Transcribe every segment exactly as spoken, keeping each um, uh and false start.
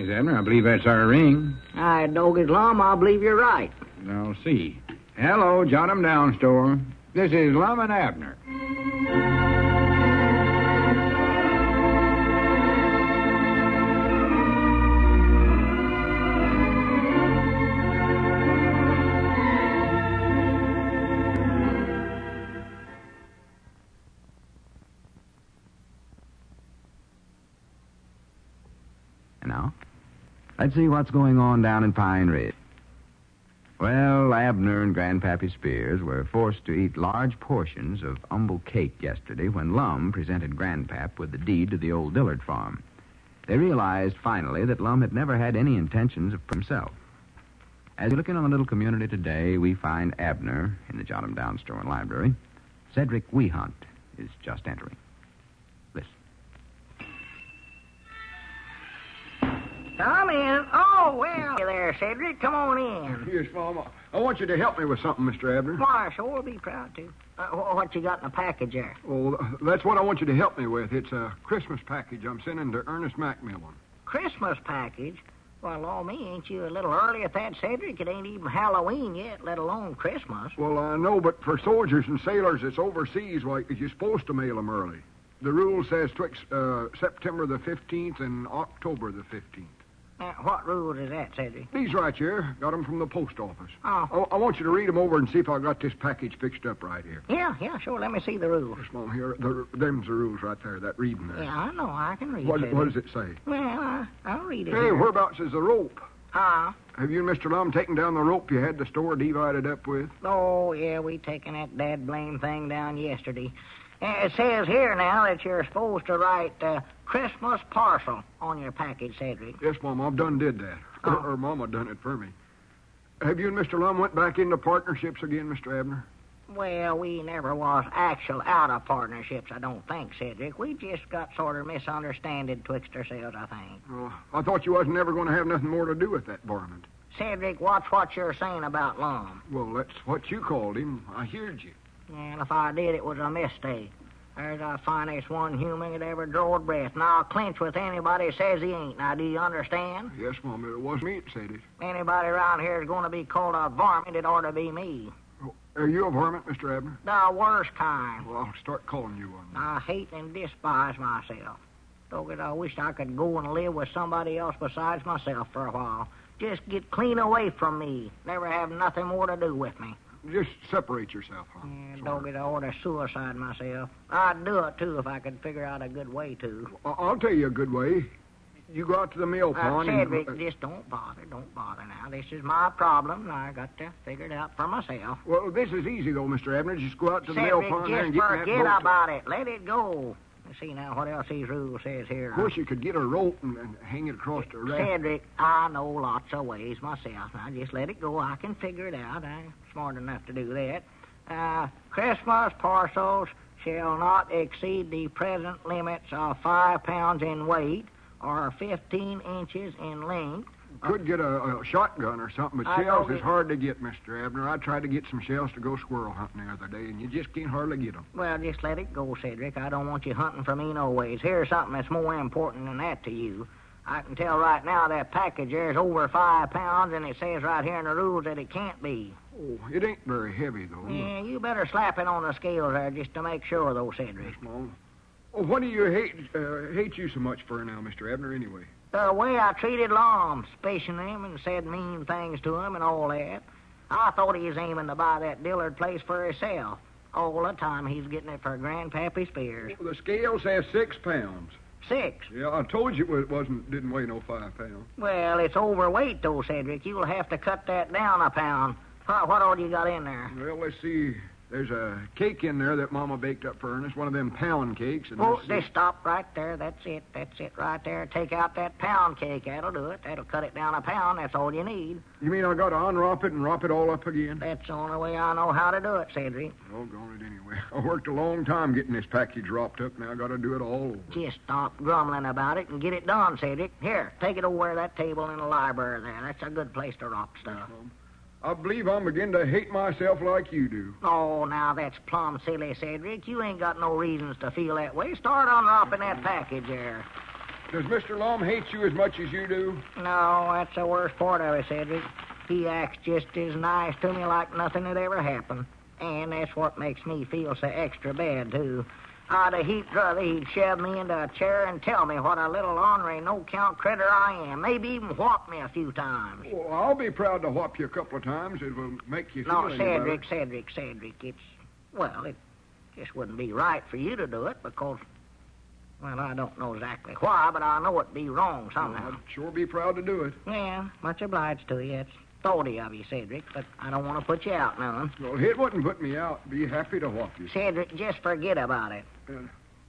Miss Abner. I believe that's our ring. I dog his Lum, I believe you're right. I'll see. Hello, Jot 'em Down store. This is Lum and Abner. And now, let's see what's going on down in Pine Ridge. Well, Abner and Grandpappy Spears were forced to eat large portions of humble cake yesterday when Lum presented Grandpap with the deed to the old Dillard farm. They realized finally that Lum had never had any intentions of himself. As we look in on the little community today, we find Abner in the Jot 'em Down store and library. Cedric Wehunt is just entering. Listen. Come in. Oh, well, there, Cedric. Come on in. Yes, Mama. I want you to help me with something, Mister Abner. Why, sure, be proud to. Uh, wh- what you got in the package there? Well, that's what I want you to help me with. It's a Christmas package I'm sending to Ernest Macmillan. Christmas package? Well, law me, ain't you a little early at that, Cedric? It ain't even Halloween yet, let alone Christmas. Well, I know, but for soldiers and sailors that's overseas, like, you're supposed to mail them early. The rule says twixt uh, September the fifteenth and October the fifteenth. Uh, what rules is that, Cedric? These right here. Got them from the post office. Oh. I, I want you to read them over and see if I got this package fixed up right here. Yeah, yeah, sure. Let me see the rules. Yes, Mom, here. The, them's the rules right there, that reading there. Yeah, I know. I can read What, Cedric. what does it say? Well, I, I'll read it Hey, here. whereabouts is the rope? Ah. Have you and Mister Lum taken down the rope you had the store divided up with? Oh, yeah, we taken that dad blame thing down yesterday. Uh, it says here now that you're supposed to write uh, Christmas parcel on your package, Cedric. Yes, Mom, I've done did that. Oh. Or, or Mama done it for me. Have you and Mister Lum went back into partnerships again, Mister Abner? Well, we never was actual out of partnerships, I don't think, Cedric. We just got sort of misunderstanded twixt ourselves, I think. Well, I thought you wasn't ever going to have nothing more to do with that varmint. Cedric, watch what you're saying about Lum. Well, that's what you called him. I heard you. And if I did, it was a mistake. There's the finest one human that ever drawed breath, and I'll clinch with anybody that says he ain't. Now, do you understand? Yes, Mom, it wasn't me that said it. Anybody around here is going to be called a varmint, it ought to be me. Oh, are you a varmint, Mister Abner? The worst kind. Well, I'll start calling you one. I hate and despise myself. Dogged, I wish I could go and live with somebody else besides myself for a while. Just get clean away from me. Never have nothing more to do with me. Just separate yourself, huh? Yeah, Sort dogged, I ought to suicide myself. I'd do it, too, if I could figure out a good way to. of. I- I'll tell you a good way. You go out to the mill Uh, pond Cedric, and... just don't bother. Don't bother now. This is my problem, and I got to figure it out for myself. Well, this is easy, though, Mister Abner. Just go out to the mill Cedric, pond there and just get in that forget boat. about it. Let it go. Let's see now what else these rules says here. Of course, you could get a rope and, and hang it across the raft. Cedric, I know lots of ways myself. Now, just let it go. I can figure it out. I'm smart enough to do that. Uh, Christmas parcels shall not exceed the present limits of five pounds in weight or fifteen inches in length. Could get a, a shotgun or something, but I shells know is it- hard to get, Mister Abner. I tried to get some shells to go squirrel hunting the other day, and you just can't hardly get them. Well, just let it go, Cedric. I don't want you hunting for me no ways. Here's something that's more important than that to you. I can tell right now that package there is over five pounds, and it says right here in the rules that it can't be. Oh, it ain't very heavy, though. Yeah, you better slap it on the scales there just to make sure, though, Cedric. Small. Oh, what do you hate uh, hate you so much for now, Mister Abner, anyway? The way I treated Lum, spacing him and said mean things to him and all that. I thought he was aiming to buy that Dillard place for himself. All the time he's getting it for Grandpappy Spears. The scale says six pounds. Six. Yeah, I told you it wasn't didn't weigh no five pounds. Well, it's overweight, though, Cedric. You'll have to cut that down a pound. What, what all you got in there? Well, let's see. There's a cake in there that Mama baked up for Ernest, one of them pound cakes. And Oh, let's just see. stop right there. That's it. That's it right there. Take out that pound cake. That'll do it. That'll cut it down a pound. That's all you need. You mean I got to unwrap it and wrap it all up again? That's the only way I know how to do it, Cedric. Doggone it anyway. I worked a long time getting this package wrapped up. Now I got to do it all over. Just stop grumbling about it and get it done, Cedric. Here, take it over to that table in the library there. That's a good place to wrap stuff. I believe I'm beginning to hate myself like you do. Oh, now that's plumb silly, Cedric. You ain't got no reasons to feel that way. Start unwrapping that package there. Does Mister Lum hate you as much as you do? No, that's the worst part of it, Cedric. He acts just as nice to me like nothing had ever happened. And that's what makes me feel so extra bad, too. I'd a heap rather he'd shove me into a chair and tell me what a little ornery, no-count critter I am. Maybe even whop me a few times. Well, I'll be proud to whop you a couple of times. It will make you feel No, any Cedric, better. Cedric, Cedric, it's... Well, it just wouldn't be right for you to do it because... Well, I don't know exactly why, but I know it'd be wrong somehow. Well, I'd sure be proud to do it. Yeah, much obliged to you. It's thoughty of you, Cedric, but I don't want to put you out none. Well, it wouldn't put me out. Be happy to whop you. Cedric, just forget about it. Uh,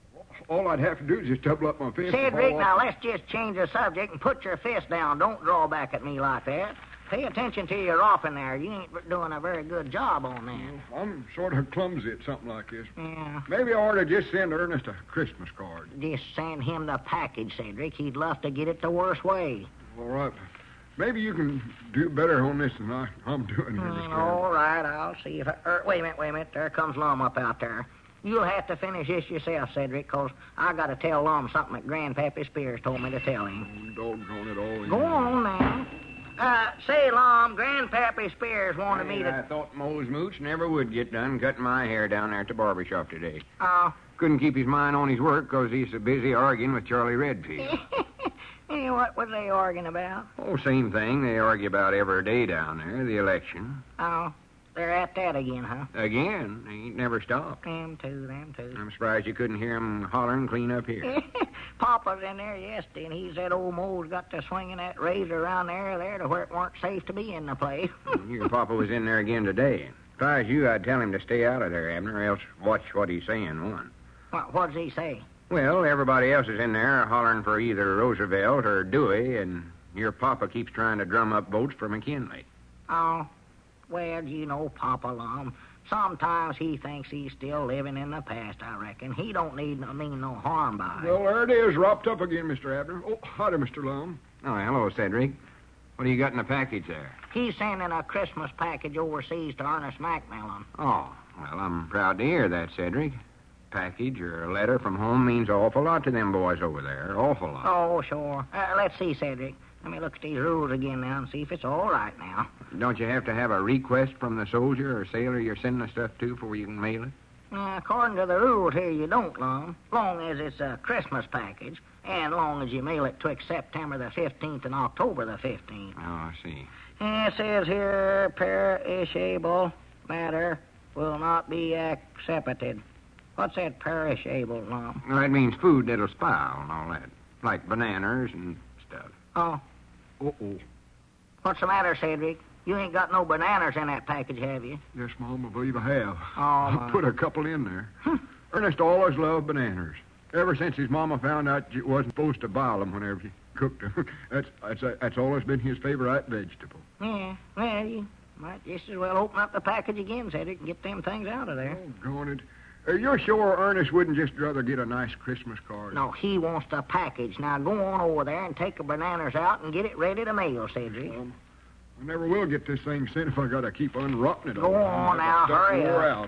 all I'd have to do is just double up my fist. and Cedric, haul now off. let's just change the subject and put your fist down. Don't draw back at me like that. Pay attention to your off in there. You ain't doing a very good job on that. I'm sort of clumsy at something like this. Yeah. Maybe I ought to just send Ernest a Christmas card. Just send him the package, Cedric. He'd love to get it the worst way. All right. Maybe you can do better on this than I, I'm doing here, Mm, Mister all right, I'll see if I... Er, wait a minute, wait a minute. There comes Lum up out there. You'll have to finish this yourself, Cedric, because I got to tell Lum something that Grandpappy Spears told me to tell him. Oh, doggone it all. Go on now. Uh, say, Lum, Grandpappy Spears wanted me Hey, I to... thought Mose Mooch never would get done cutting my hair down there at the barber shop today. Oh, Couldn't keep his mind on his work 'cause he's so busy arguing with Charlie Redfield. hey, what was they arguing about? Oh, same thing. They argue about every day down there, the election. Oh, they're at that again, huh? Again, they ain't never stopped. Them two, them two. I'm surprised you couldn't hear 'em hollering clean up here. Papa's in there yesterday, and he said old Mo's got to swinging that razor around there, there to where it weren't safe to be in the place. Your papa was in there again today. If I was you, I'd tell him to stay out of there, Abner, or else watch what he's saying, one. what, what does he say? Well, everybody else is in there hollering for either Roosevelt or Dewey, and your papa keeps trying to drum up votes for McKinley. Oh, well, you know Papa Lum. Sometimes he thinks he's still living in the past, I reckon. He don't need no mean no harm by it. Well, there it is, wrapped up again, Mister Abner. Oh, howdy, Mister Lum. Oh, hello, Cedric. What do you got in the package there? He's sending a Christmas package overseas to Ernest Macmillan. Oh, well, I'm proud to hear that, Cedric. Package or a letter from home means an awful lot to them boys over there. Awful lot. Oh, sure. Uh, let's see, Cedric. Let me look at these rules again now and see if it's all right now. Don't you have to have a request from the soldier or sailor you're sending the stuff to before you can mail it? Uh, according to the rules here, you don't, Lum. Long as it's a Christmas package, and long as you mail it twixt September the fifteenth and October the fifteenth. Oh, I see. And it says here, perishable matter will not be accepted. What's that perishable, Lum? Well, that means food that'll spoil and all that. Like bananas and stuff. Oh, Uh-oh. what's the matter, Cedric? You ain't got no bananas in that package, have you? Yes, Mom, I believe I have. Oh, I my. put a couple in there. Ernest always loved bananas. Ever since his mama found out you wasn't supposed to boil them whenever you cooked them. that's, that's, that's always been his favorite vegetable. Yeah, well, you might just as well open up the package again, Cedric, and get them things out of there. Doggone it. Uh, you're sure Ernest wouldn't just rather get a nice Christmas card? No, he wants the package. Now go on over there and take the bananas out and get it ready to mail, Cedric. Um, I never will get this thing sent if I gotta keep unwrapping it. Go all the on time. now, That stuff hurry wore up. out.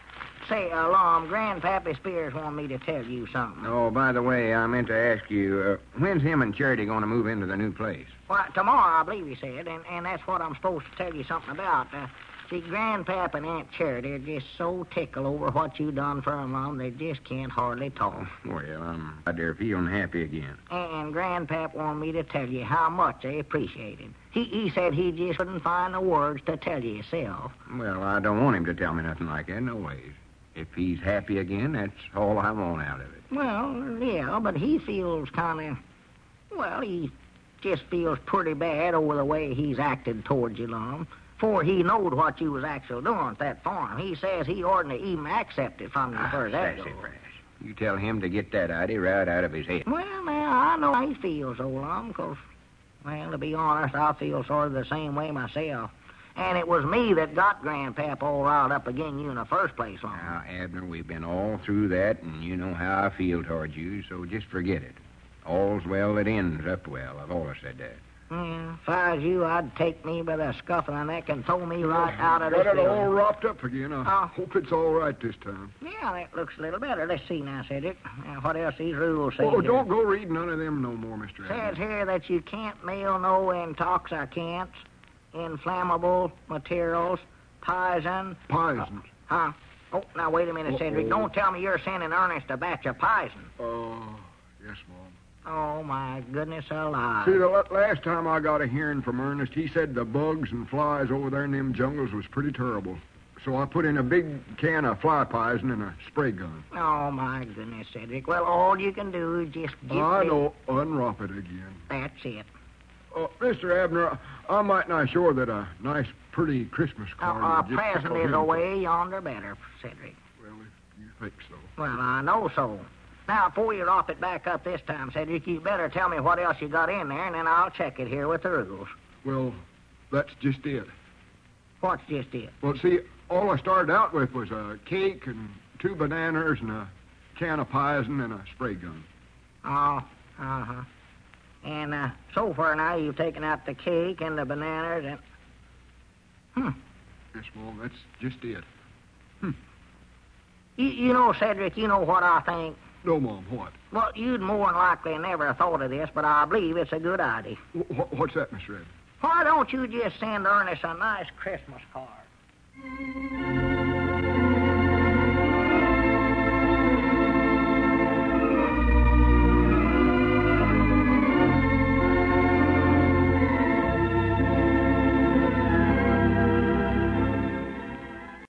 Say, uh, Lum, Grandpappy Spears wanted me to tell you something. Oh, by the way, I meant to ask you, uh, when's him and Charity going to move into the new place? Well, tomorrow, I believe he said, and, and that's what I'm supposed to tell you something about. Uh, see, Grandpap and Aunt Charity are just so tickled over what you done for them, Lum, they just can't hardly talk. Well, I'm glad they're feeling happy again. And, and Grandpap wanted me to tell you how much they appreciate it. He, he said he just couldn't find the words to tell you himself. Well, I don't want him to tell me nothing like that, no ways. If he's happy again, that's all I want out of it. Well, yeah, but he feels kind of, well, he just feels pretty bad over the way he's acted towards you, Lum. For he knowed what you was actually doing at that farm. He says he oughtn't to even accept it from you Ah, for that sassy goes. fresh. You tell him to get that idea right out of his head. Well, now, I know how he feels, old Lum, 'cause, well, to be honest, I feel sort of the same way myself. And it was me that got Grandpap all riled up again you in the first place, Lum. Now, Abner, we've been all through that, and you know how I feel towards you, so just forget it. All's well that ends up well. I've always said that. Yeah, if I was you, I'd take me by the scuff of the neck and throw me right out of this Got it all building. wrapped up again. I Oh. hope it's all right this time. Yeah, that looks a little better. Let's see now, Cedric. Now, what else these rules say? Oh, here? don't go reading none of them no more, Mister Says Adams. here that you can't mail no intoxicants, inflammable materials, poison. Poison. Huh? Oh, now wait a minute, Cedric. Uh-oh. Don't tell me you're sending Ernest a batch of poison. Oh, yes, Mom. Oh, my goodness alive. See, the la- last time I got a hearing from Ernest, he said the bugs and flies over there in them jungles was pretty terrible. So I put in a big can of fly poison and a spray gun. Oh, my goodness, Cedric. Well, all you can do is just get I me- know. Unwrap it again. That's it. Uh, Mister Abner, I might not sure that a nice, pretty Christmas Uh, card. a would just present tickle is him. away yonder better, Cedric. Well, if you think so. Well, I know so. Now, before you wrap it back up this time, Cedric, you better tell me what else you got in there, and then I'll check it here with the rules. Well, that's just it. What's just it? Well, see, all I started out with was a cake and two bananas and a can of poison and a spray gun. Oh, uh-huh. And uh, so far now, you've taken out the cake and the bananas and... Hmm. Yes, Mom, that's just it. You, you know, Cedric, you know what I think? No, Mom, what? Well, you'd more than likely never have thought of this, but I believe it's a good idea. Wh- what's that, Mister Ed? Why don't you just send Ernest a nice Christmas card?